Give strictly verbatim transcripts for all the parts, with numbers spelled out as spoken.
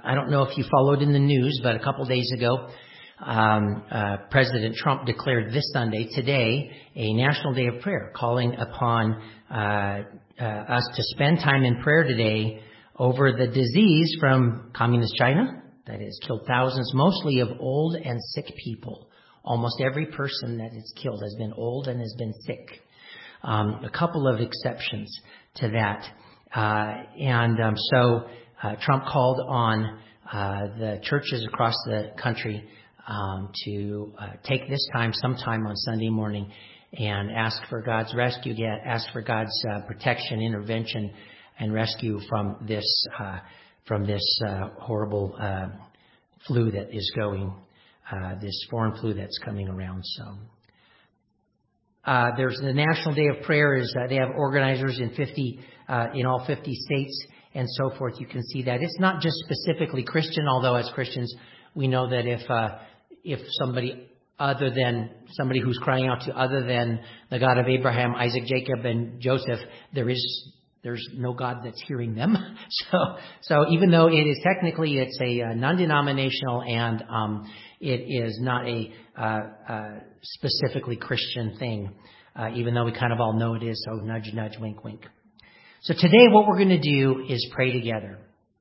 I don't know if you followed in the news, but a couple days ago, um, uh, President Trump declared this Sunday, today, a national day of prayer, calling upon uh, uh, us to spend time in prayer today over the disease from communist China that has killed thousands, mostly of old and sick people. Almost every person that is killed has been old and has been sick. Um, a couple of exceptions to that. Uh, and um, so uh, Trump called on uh, the churches across the country um, to uh, take this time, sometime on Sunday morning, and ask for God's rescue, get, ask for God's uh, protection, intervention, and rescue from this uh, from this uh, horrible uh, flu that is going, uh, this foreign flu that's coming around. So. Uh, there's the National Day of Prayer. Is uh, they have organizers in fifty, uh, in all fifty states and so forth. You can see that it's not just specifically Christian. Although as Christians, we know that if uh, if somebody other than somebody who's crying out to other than the God of Abraham, Isaac, Jacob, and Joseph, there is there's no God that's hearing them. So so even though it is technically it's a uh, non-denominational and um, it is not a uh, uh, specifically Christian thing, uh, even though we kind of all know it is. So nudge, nudge, wink, wink. So today what we're going to do is pray together.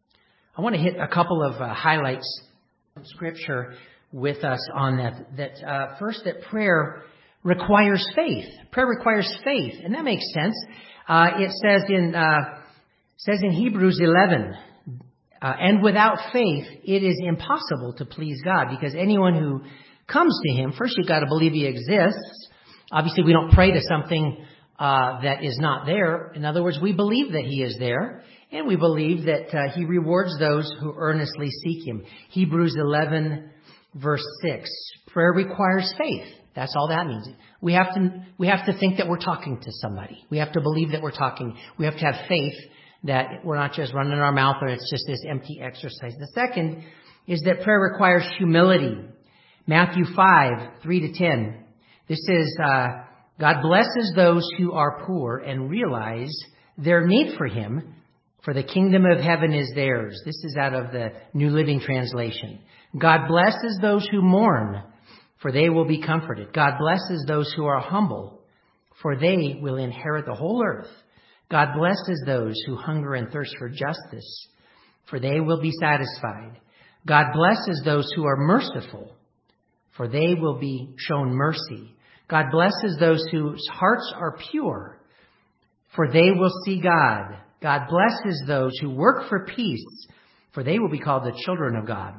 I want to hit a couple of uh, highlights from Scripture with us on that. That uh, first, that prayer requires faith. Prayer requires faith, and that makes sense. Uh, it says in uh, says in Hebrews eleven. Uh, and without faith, it is impossible to please God, because anyone who comes to Him, first you've got to believe He exists. Obviously, we don't pray to something uh, that is not there. In other words, we believe that He is there, and we believe that uh, He rewards those who earnestly seek Him. Hebrews eleven, verse six. Prayer requires faith. That's all that means. We have to we have to think that we're talking to somebody. We have to believe that we're talking. We have to have faith that we're not just running our mouth or it's just this empty exercise. The second is that prayer requires humility. Matthew five, three to ten. This is, uh, God blesses those who are poor and realize their need for Him, for the kingdom of heaven is theirs. This is out of the New Living Translation. God blesses those who mourn, for they will be comforted. God blesses those who are humble, for they will inherit the whole earth. God blesses those who hunger and thirst for justice, for they will be satisfied. God blesses those who are merciful, for they will be shown mercy. God blesses those whose hearts are pure, for they will see God. God blesses those who work for peace, for they will be called the children of God.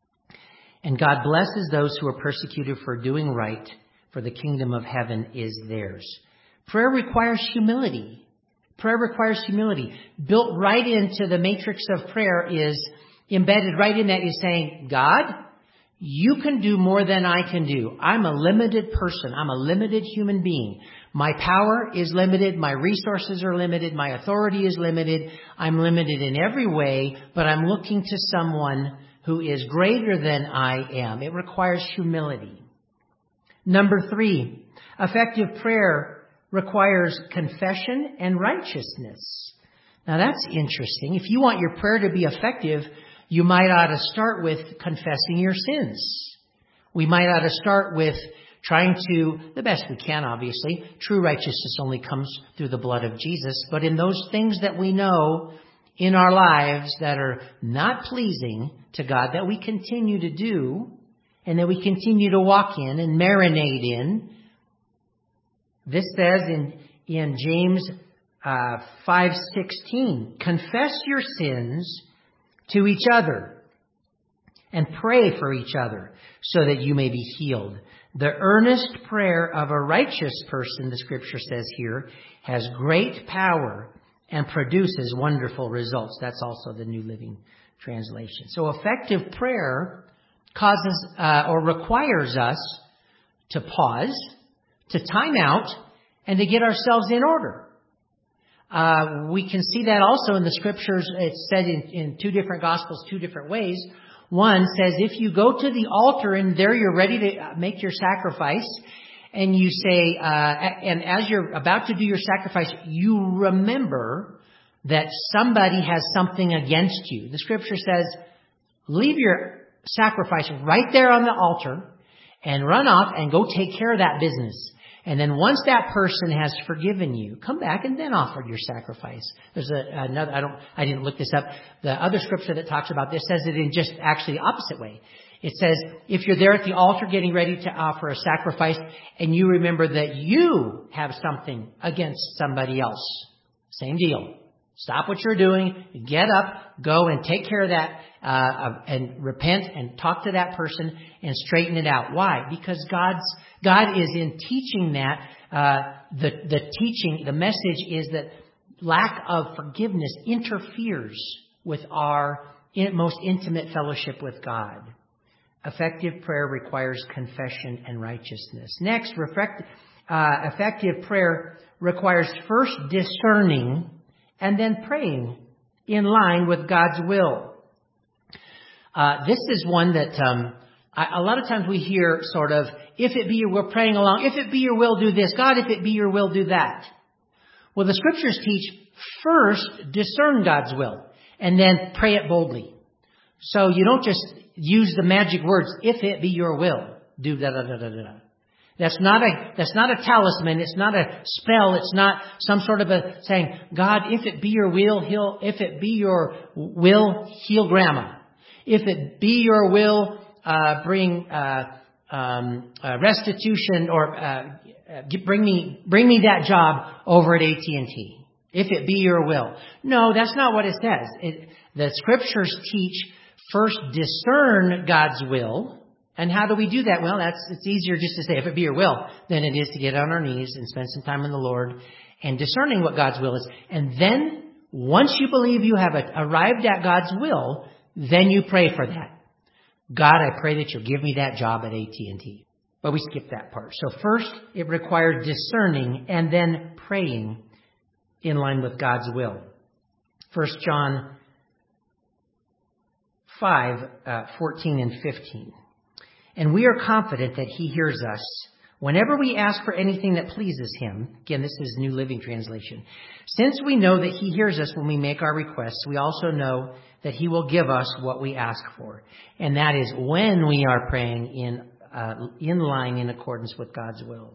And God blesses those who are persecuted for doing right, for the kingdom of heaven is theirs. Prayer requires humility. Prayer requires humility. Built right into the matrix of prayer is embedded right in that is saying, God, you can do more than I can do. I'm a limited person. I'm a limited human being. My power is limited. My resources are limited. My authority is limited. I'm limited in every way, but I'm looking to someone who is greater than I am. It requires humility. Number three, effective prayer requires confession and righteousness. Now that's interesting. If you want your prayer to be effective, you might ought to start with confessing your sins. We might ought to start with trying to, the best we can obviously, true righteousness only comes through the blood of Jesus, but in those things that we know in our lives that are not pleasing to God, that we continue to do, and that we continue to walk in and marinate in. This says in, in James uh, five sixteen, confess your sins to each other and pray for each other so that you may be healed. The earnest prayer of a righteous person, the Scripture says here, has great power and produces wonderful results. That's also the New Living Translation. So effective prayer causes uh, or requires us to pause, to time out, and to get ourselves in order. Uh, we can see that also in the Scriptures. It's said in, in two different Gospels, two different ways. One says if you go to the altar and there you're ready to make your sacrifice, and you say, uh, and as you're about to do your sacrifice, you remember that somebody has something against you. The Scripture says, leave your sacrifice right there on the altar and run off and go take care of that business. And then once that person has forgiven you, come back and then offer your sacrifice. There's a, another, I don't, I didn't look this up. The other scripture that talks about this says it in just actually the opposite way. It says, if you're there at the altar getting ready to offer a sacrifice and you remember that you have something against somebody else, same deal. Stop what you're doing, get up, go and take care of that, uh, and repent and talk to that person and straighten it out. Why? Because God's, God is in teaching that, uh, the, the teaching, the message is that lack of forgiveness interferes with our in, most intimate fellowship with God. Effective prayer requires confession and righteousness. Next, reflect, uh, effective prayer requires first discerning and then praying in line with God's will. Uh, this is one that um, I, a lot of times we hear sort of, if it be your will, praying along, if it be your will, do this. God, if it be your will, do that. Well, the scriptures teach first discern God's will and then pray it boldly. So you don't just use the magic words, if it be your will, do da da da da da. That's not a, that's not a talisman. It's not a spell. It's not some sort of a saying, God, if it be your will, heal, if it be your will, heal grandma. If it be your will, uh, bring, uh, um, uh, restitution or, uh, bring me, bring me that job over at A T and T. If it be your will. No, that's not what it says. It, the scriptures teach first discern God's will. And how do we do that? Well, that's, it's easier just to say, if it be your will, than it is to get on our knees and spend some time in the Lord and discerning what God's will is. And then, once you believe you have arrived at God's will, then you pray for that. God, I pray that you'll give me that job at A T and T. But we skip that part. So first, it requires discerning and then praying in line with God's will. First John five, uh, fourteen and fifteen. And we are confident that he hears us whenever we ask for anything that pleases him. Again, this is New Living Translation. Since we know that he hears us when we make our requests, we also know that he will give us what we ask for. And that is when we are praying in, uh, in line in accordance with God's will.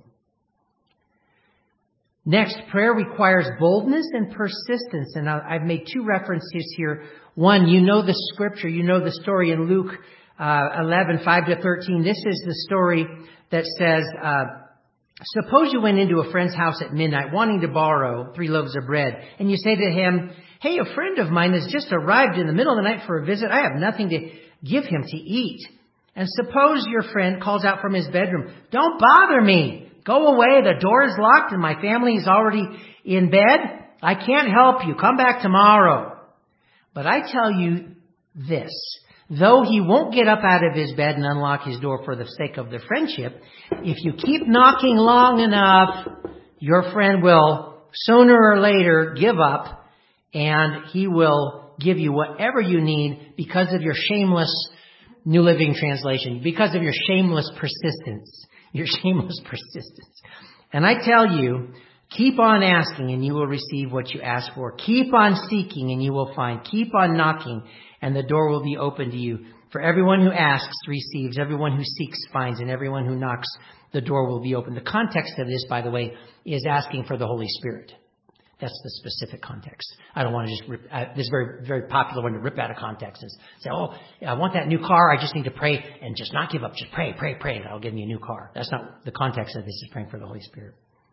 Next, prayer requires boldness and persistence. And I've made two references here. One, you know the scripture, you know the story in Luke Uh, eleven, five to thirteen. This is the story that says, uh, suppose you went into a friend's house at midnight wanting to borrow three loaves of bread. And you say to him, hey, a friend of mine has just arrived in the middle of the night for a visit. I have nothing to give him to eat. And suppose your friend calls out from his bedroom, don't bother me. Go away. The door is locked and my family is already in bed. I can't help you. Come back tomorrow. But I tell you this. Though he won't get up out of his bed and unlock his door for the sake of the friendship, if you keep knocking long enough, your friend will sooner or later give up and he will give you whatever you need because of your shameless New Living Translation, because of your shameless persistence, your shameless persistence. And I tell you, keep on asking and you will receive what you ask for. Keep on seeking and you will find. Keep on knocking and the door will be open to you. For everyone who asks receives, everyone who seeks finds, and everyone who knocks, the door will be open. The context of this, by the way, is asking for the Holy Spirit. That's the specific context. I don't want to just rip, uh, this is very, very popular one to rip out of context and say, oh, I want that new car. I just need to pray and just not give up. Just pray, pray, pray, and I'll give me a new car. That's not the context of this, is praying for the Holy Spirit.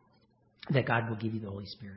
That God will give you the Holy Spirit.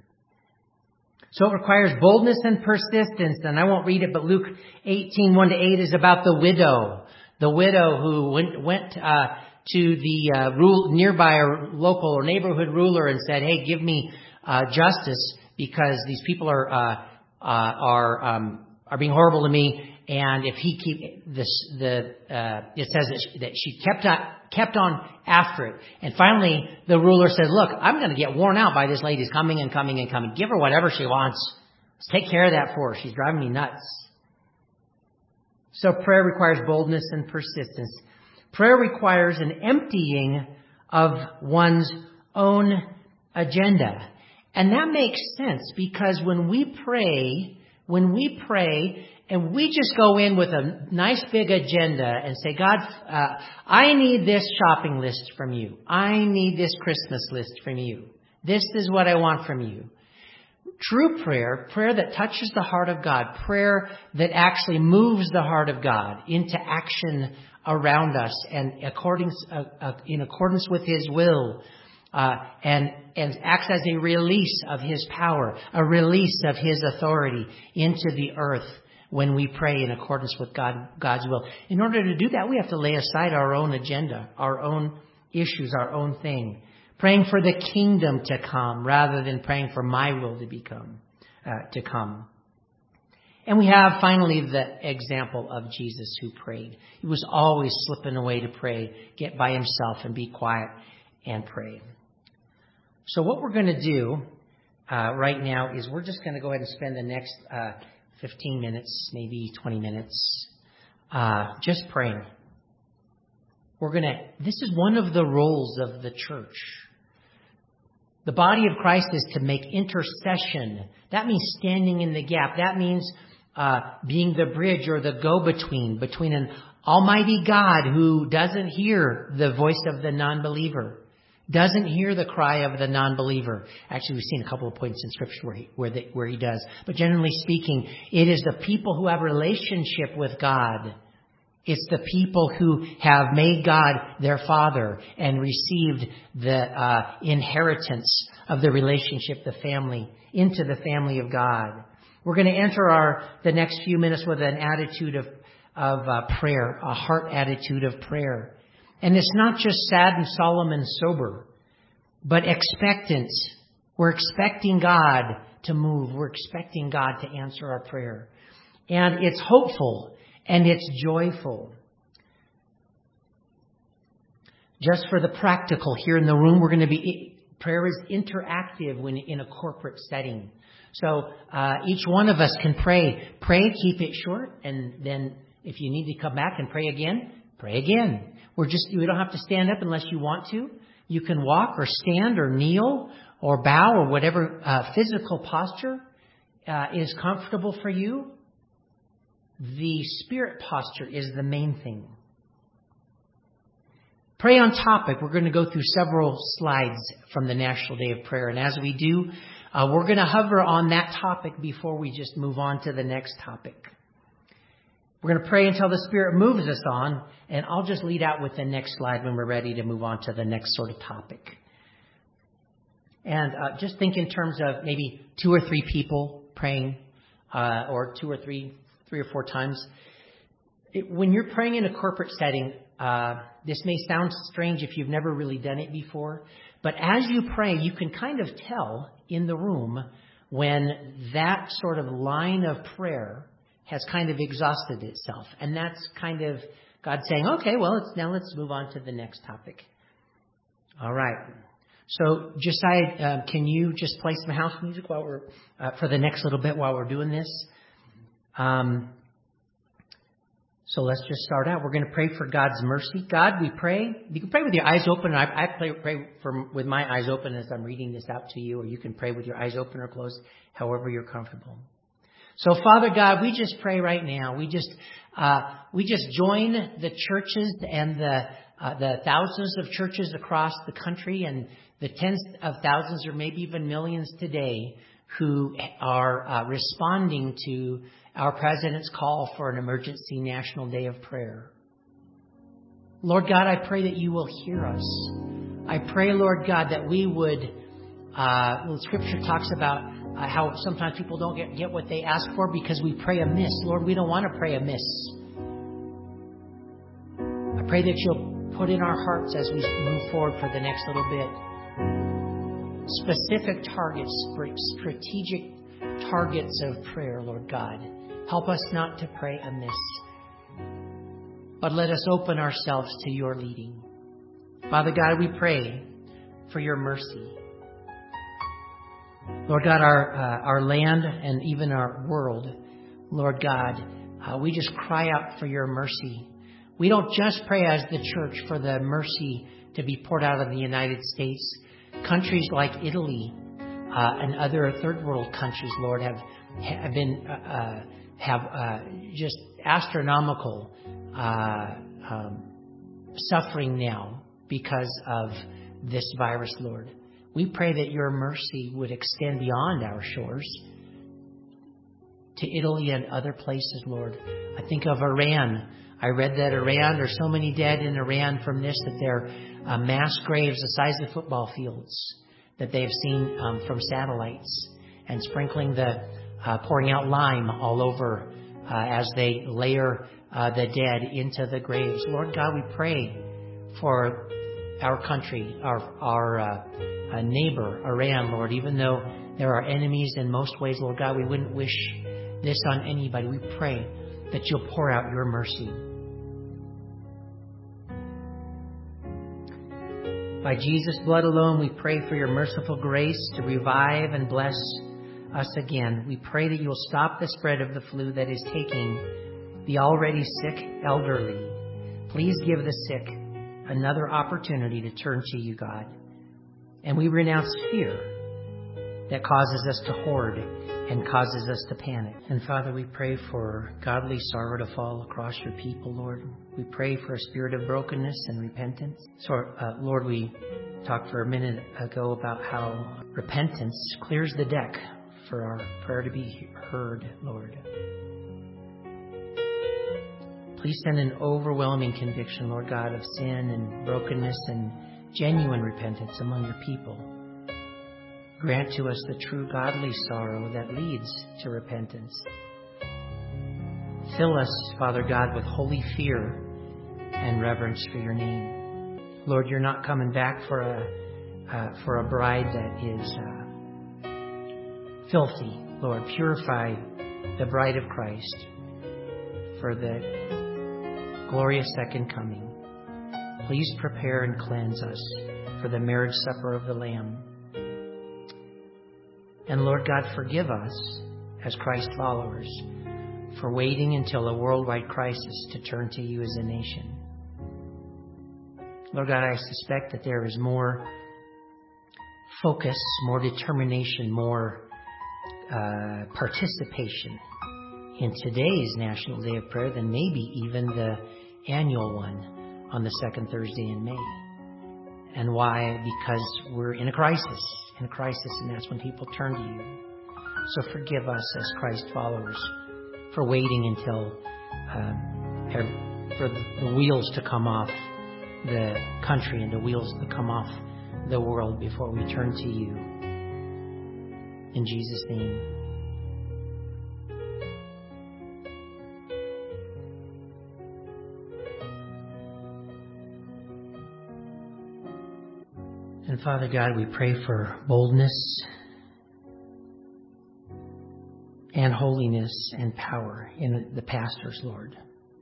So it requires boldness and persistence. And I won't read it, but Luke eighteen, one to eight is about the widow. The widow who went, went uh, to the uh, rule, nearby local or neighborhood ruler and said, hey, give me uh, justice because these people are uh, uh, are um, are being horrible to me. And if he keep this, the uh, it says that she, that she kept on kept on after it. And finally, the ruler said, "Look, I'm going to get worn out by this lady's coming and coming and coming. Give her whatever she wants. Let's take care of that for her. She's driving me nuts." So prayer requires boldness and persistence. Prayer requires an emptying of one's own agenda, and that makes sense because when we pray, When we pray and we just go in with a nice big agenda and say, God, uh, I need this shopping list from you. I need this Christmas list from you. This is what I want from you. True prayer, prayer that touches the heart of God, prayer that actually moves the heart of God into action around us and according, uh, uh, in accordance with His will, uh, and, and acts as a release of His power, a release of His authority into the earth when we pray in accordance with God, God's will. In order to do that, we have to lay aside our own agenda, our own issues, our own thing. Praying for the kingdom to come rather than praying for my will to become, uh, to come. And we have finally the example of Jesus who prayed. He was always slipping away to pray, get by himself and be quiet and pray. So what we're going to do uh, right now is we're just going to go ahead and spend the next uh, fifteen minutes, maybe twenty minutes, uh, just praying. We're going to, this is one of the roles of the church. The body of Christ is to make intercession. That means standing in the gap. That means uh, being the bridge or the go-between between an almighty God who doesn't hear the voice of the non-believer, doesn't hear the cry of the non-believer. Actually, we've seen a couple of points in Scripture where he, where, the, where he does. But generally speaking, it is the people who have a relationship with God. It's the people who have made God their Father and received the uh, inheritance of the relationship, the family, into the family of God. We're going to enter our the next few minutes with an attitude of of uh, prayer, a heart attitude of prayer. And it's not just sad and solemn and sober, but expectant. We're expecting God to move. We're expecting God to answer our prayer. And it's hopeful. And it's joyful. Just for the practical, here in the room, we're going to be, prayer is interactive when in a corporate setting. So uh, each one of us can pray. Pray, keep it short, and then if you need to come back and pray again, pray again. We're just, we don't have to stand up unless you want to. You can walk or stand or kneel or bow or whatever uh, physical posture uh, is comfortable for you. The spirit posture is the main thing. Pray on topic. We're going to go through several slides from the National Day of Prayer. And as we do, uh, we're going to hover on that topic before we just move on to the next topic. We're going to pray until the Spirit moves us on. And I'll just lead out with the next slide when we're ready to move on to the next sort of topic. And uh, just think in terms of maybe two or three people praying uh, or two or three three or four times. It, when you're praying in a corporate setting, uh, this may sound strange if you've never really done it before, but as you pray, you can kind of tell in the room when that sort of line of prayer has kind of exhausted itself. And that's kind of God saying, okay, well, it's, now let's move on to the next topic. All right. So, Josiah, uh, can you just play some house music while we're, uh, for the next little bit while we're doing this? Um, so let's just start out. We're going to pray for God's mercy. God, we pray. You can pray with your eyes open. I, I pray, pray for, with my eyes open as I'm reading this out to you, or you can pray with your eyes open or closed, however you're comfortable. So, Father God, we just pray right now. We just uh, we just join the churches and the uh, the thousands of churches across the country and the tens of thousands or maybe even millions today who are uh, responding to our President's call for an emergency national day of prayer. Lord God, I pray that you will hear us. I pray, Lord God, that we would, uh, well, Scripture talks about uh, how sometimes people don't get, get what they ask for because we pray amiss. Lord, we don't want to pray amiss. I pray that you'll put in our hearts as we move forward for the next little bit specific targets, strategic targets of prayer, Lord God. Help us not to pray amiss, but let us open ourselves to your leading. Father God, we pray for your mercy. Lord God, our uh, our land and even our world, Lord God, uh, we just cry out for your mercy. We don't just pray as the church for the mercy to be poured out of the United States. Countries like Italy, uh, and other third world countries, Lord, have have been uh, have uh, just astronomical uh, um, suffering now because of this virus, Lord. We pray that your mercy would extend beyond our shores to Italy and other places, Lord. I think of Iran. I read that Iran, there's so many dead in Iran from this that they're uh, mass graves the size of football fields that they have seen um, from satellites, and sprinkling the, uh, pouring out lime all over uh, as they layer uh, the dead into the graves. Lord God, we pray for our country, our, our uh, uh, neighbor, Iran, Lord. Even though there are enemies in most ways, Lord God, we wouldn't wish this on anybody. We pray that you'll pour out your mercy. By Jesus' blood alone, we pray for your merciful grace to revive and bless us again. We pray that you'll stop the spread of the flu that is taking the already sick elderly. Please give the sick another opportunity to turn to you, God. And we renounce fear that causes us to hoard and causes us to panic. And Father, we pray for godly sorrow to fall across your people, Lord. We pray for a spirit of brokenness and repentance. So, uh, Lord, we talked for a minute ago about how repentance clears the deck for our prayer to be heard, Lord. Please send an overwhelming conviction, Lord God, of sin and brokenness and genuine repentance among your people. Grant to us the true godly sorrow that leads to repentance. Fill us, Father God, with holy fear and reverence for your name. Lord, you're not coming back for a uh, for a bride that is uh, filthy. Lord, purify the bride of Christ for the glorious second coming. Please prepare and cleanse us for the marriage supper of the Lamb. And Lord God, forgive us as Christ followers for waiting until a worldwide crisis to turn to you as a nation. Lord God, I suspect that there is more focus, more determination, more uh, participation in today's National Day of Prayer than maybe even the annual one on the second Thursday in May. And why? Because we're in a crisis, in a crisis, and that's when people turn to you. So forgive us as Christ followers for waiting until um, for the wheels to come off the country and the wheels to come off the world before we turn to you. In Jesus' name. And Father God, we pray for boldness and holiness and power in the pastors, Lord.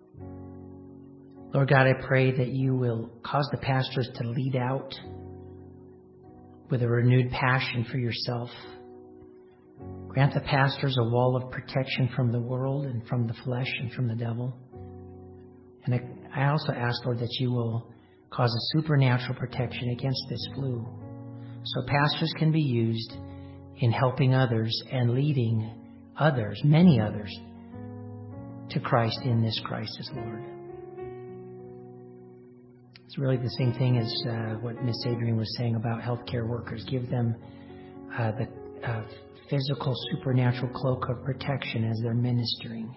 Lord God, I pray that you will cause the pastors to lead out with a renewed passion for yourself. Grant the pastors a wall of protection from the world and from the flesh and from the devil. And I, I also ask, Lord, that you will cause a supernatural protection against this flu, so pastors can be used in helping others and leading others, many others, to Christ in this crisis, Lord. It's really the same thing as uh, what Miss Adrian was saying about healthcare workers. Give them uh, the uh, physical, supernatural cloak of protection as they're ministering.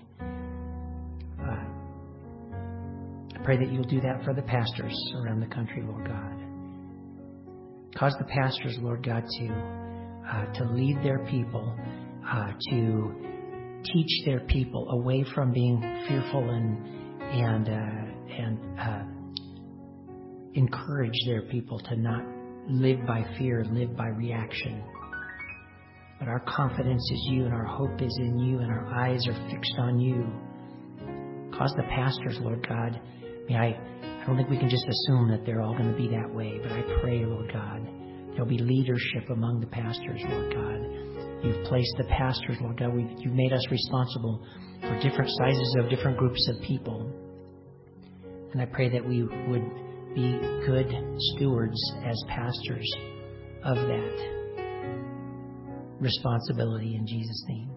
Pray that you'll do that for the pastors around the country, Lord God. Cause the pastors, Lord God, to uh, to lead their people, uh, to teach their people away from being fearful and and uh, and uh, encourage their people to not live by fear, live by reaction. But our confidence is you, and our hope is in you, and our eyes are fixed on you. Cause the pastors, Lord God. I mean, I, I don't think we can just assume that they're all going to be that way, but I pray, Lord God, there'll be leadership among the pastors, Lord God. You've placed the pastors, Lord God. We've, you've made us responsible for different sizes of different groups of people. And I pray that we would be good stewards as pastors of that. responsibility in Jesus' name.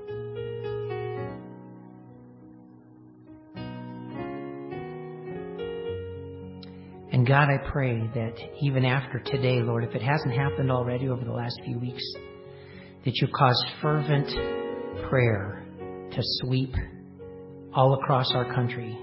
And God, I pray that even after today, Lord, if it hasn't happened already over the last few weeks, that you cause fervent prayer to sweep all across our country.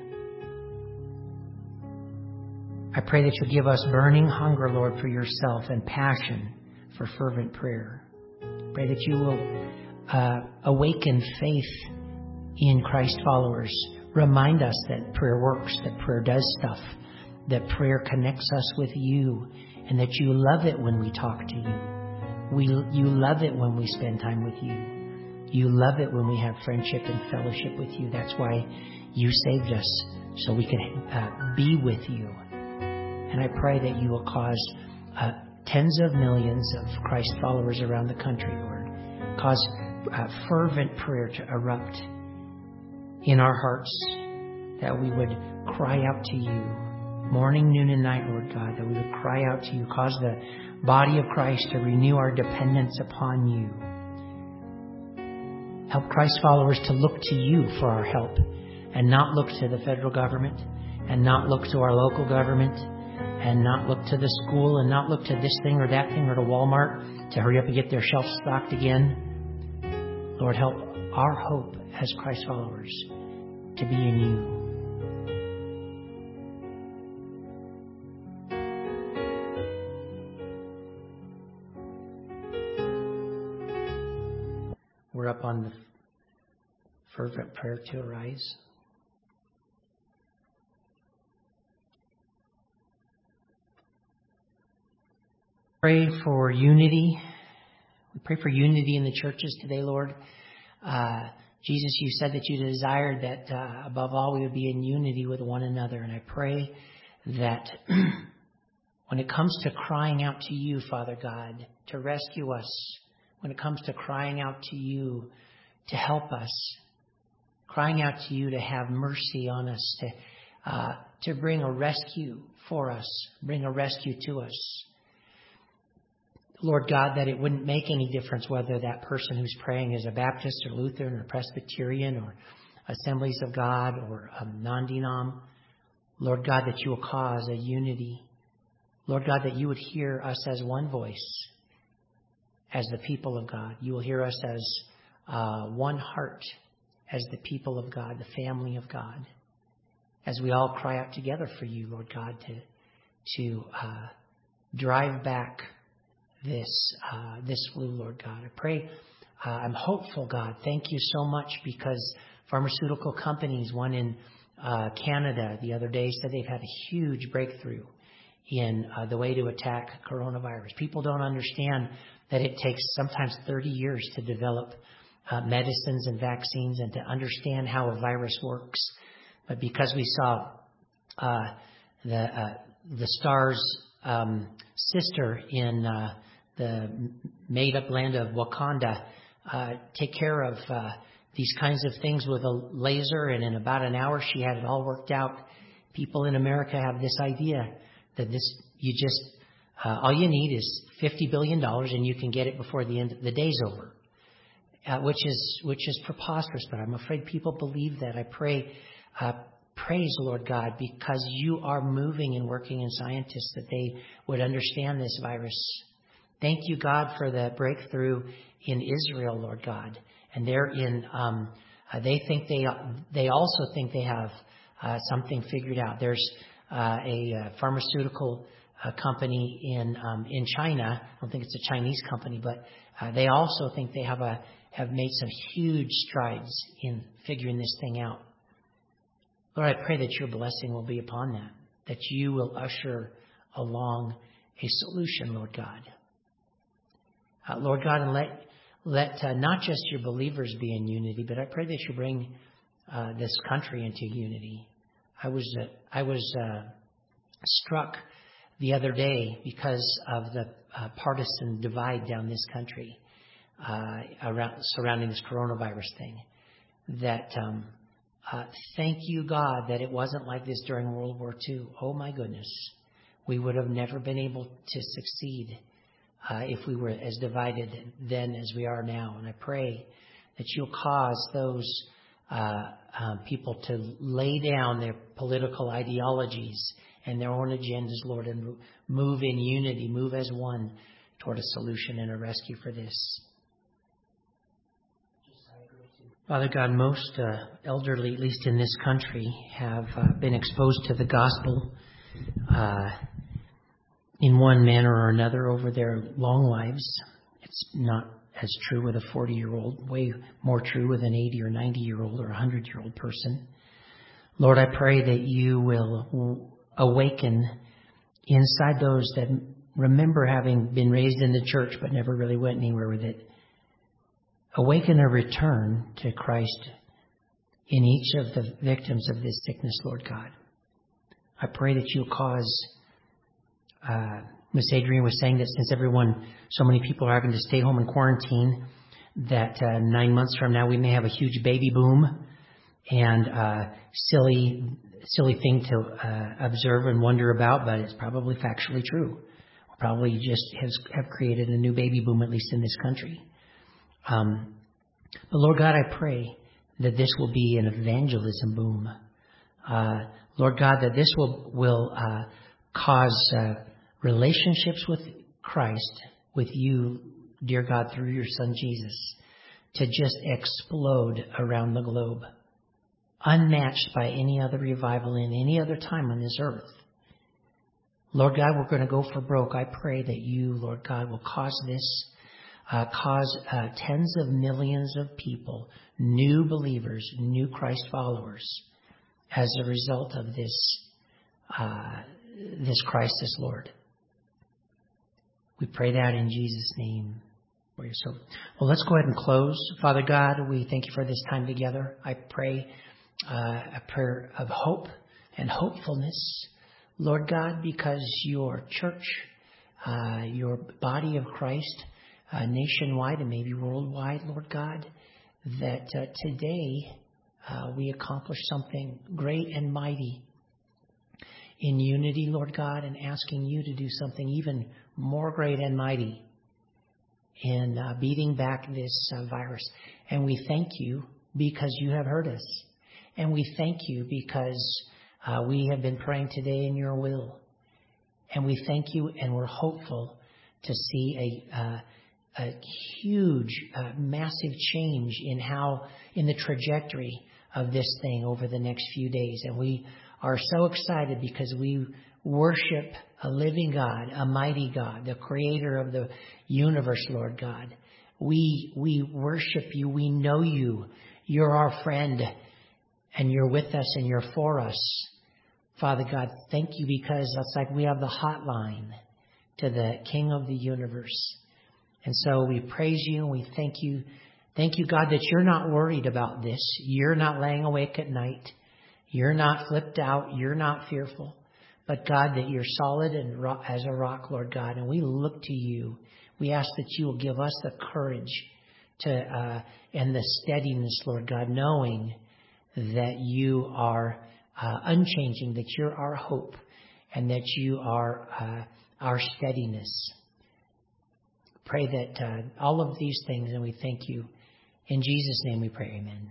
I pray that you give us burning hunger, Lord, for yourself and passion for fervent prayer. Pray that you will uh, awaken faith in Christ followers. Remind us that prayer works, that prayer does stuff, that prayer connects us with you, and that you love it when we talk to you. We, you love it when we spend time with you. You love it when we have friendship and fellowship with you. That's why you saved us, so we can uh, be with you. And I pray that you will cause uh, tens of millions of Christ followers around the country, Lord. Cause uh, fervent prayer to erupt in our hearts, that we would cry out to you morning, noon, and night, Lord God, that we would cry out to you. Cause the body of Christ to renew our dependence upon you. Help Christ followers to look to you for our help, and not look to the federal government, and not look to our local government, and not look to the school, and not look to this thing or that thing or to Walmart to hurry up and get their shelves stocked again. Lord, help our hope as Christ followers to be in you. We're up on the fervent prayer to arise. Pray for unity. We pray for unity in the churches today, Lord. Uh, Jesus, you said that you desired that uh, above all we would be in unity with one another. And I pray that when it comes to crying out to you, Father God, to rescue us, when it comes to crying out to you to help us, crying out to you to have mercy on us, to uh, to bring a rescue for us, bring a rescue to us. Lord God, that it wouldn't make any difference whether that person who's praying is a Baptist or Lutheran or Presbyterian or Assemblies of God or um, non-denom. Lord God, that you will cause a unity. Lord God, that you would hear us as one voice, as the people of God. You will hear us as uh, one heart, as the people of God, the family of God, as we all cry out together for you, Lord God, to to uh, drive back this uh, this flu, Lord God. I pray, uh, I'm hopeful, God. Thank you so much, because pharmaceutical companies, one in uh, Canada the other day, said they've had a huge breakthrough in uh, the way to attack coronavirus. People don't understand that it takes sometimes thirty years to develop uh, medicines and vaccines and to understand how a virus works. But because we saw uh, the uh, the STARS um, sister in uh, the made-up land of Wakanda uh, take care of uh, these kinds of things with a laser, and in about an hour she had it all worked out. People in America have this idea that this you just uh, all you need is fifty billion dollars and you can get it before the end the day's over, uh, which is which is preposterous. But I'm afraid people believe that. I pray, uh, praise Lord God, because you are moving and working in scientists that they would understand this virus. Thank you, God, for the breakthrough in Israel, Lord God, and they're in. Um, uh, they think they they also think they have uh, something figured out. There's uh, a uh, pharmaceutical uh, company in um, in China. I don't think it's a Chinese company, but uh, they also think they have a have made some huge strides in figuring this thing out. Lord, I pray that your blessing will be upon that, that you will usher along a solution, Lord God. Uh, Lord God, and let let uh, not just your believers be in unity, but I pray that you bring uh, this country into unity. I was uh, I was uh, struck the other day because of the uh, partisan divide down this country uh, around surrounding this coronavirus thing. That um, uh, thank you, God, that it wasn't like this during World War Two. Oh my goodness, we would have never been able to succeed uh, if we were as divided then as we are now. And I pray that you'll cause those uh, uh, people to lay down their political ideologies and their own agendas, Lord, and move in unity, move as one toward a solution and a rescue for this. Father God, most uh, elderly, at least in this country, have uh, been exposed to the gospel uh, in one manner or another over their long lives. It's not as true with a forty-year-old, way more true with an eighty or ninety-year-old or a hundred-year-old person. Lord, I pray that you will awaken inside those that remember having been raised in the church but never really went anywhere with it. Awaken a return to Christ in each of the victims of this sickness, Lord God. I pray that you'll cause, uh, Miss Adrienne was saying that since everyone, so many people are having to stay home in quarantine, that uh, nine months from now we may have a huge baby boom, and uh, silly, silly thing to uh, observe and wonder about, but it's probably factually true. Probably just has have created a new baby boom, at least in this country. Um, but Lord God, I pray that this will be an evangelism boom. Uh, Lord God, that this will will uh, cause uh, relationships with Christ, with you, dear God, through your Son Jesus, to just explode around the globe, unmatched by any other revival in any other time on this earth. Lord God, we're going to go for broke. I pray that you, Lord God, will cause this, uh, cause uh, tens of millions of people, new believers, new Christ followers, as a result of this, uh, this crisis, Lord. We pray that in Jesus' name. So, well, let's go ahead and close. Father God, we thank you for this time together. I pray uh, a prayer of hope and hopefulness, Lord God, because your church, uh, your body of Christ, uh, nationwide and maybe worldwide, Lord God, that uh, today uh, we accomplish something great and mighty in unity, Lord God, and asking you to do something even more great and mighty in uh, beating back this uh, virus. And we thank you because you have heard us. And we thank you because Uh, we have been praying today in your will. And we thank you, and we're hopeful to see a, uh, a huge, uh, massive change in how, in the trajectory of this thing over the next few days. And we are so excited because we worship a living God, a mighty God, the creator of the universe, Lord God. We, we worship you. We know you. You're our friend. And you're with us and you're for us. Father God, thank you because it's like we have the hotline to the King of the universe. And so we praise you and we thank you. Thank you, God, that you're not worried about this. You're not laying awake at night. You're not flipped out. You're not fearful. But God, that you're solid and as a rock, Lord God. And we look to you. We ask that you will give us the courage to uh, and the steadiness, Lord God, knowing that you are uh, unchanging, that you're our hope, and that you are uh, our steadiness. Pray that uh, all of these things, and we thank you. In Jesus' name we pray, amen.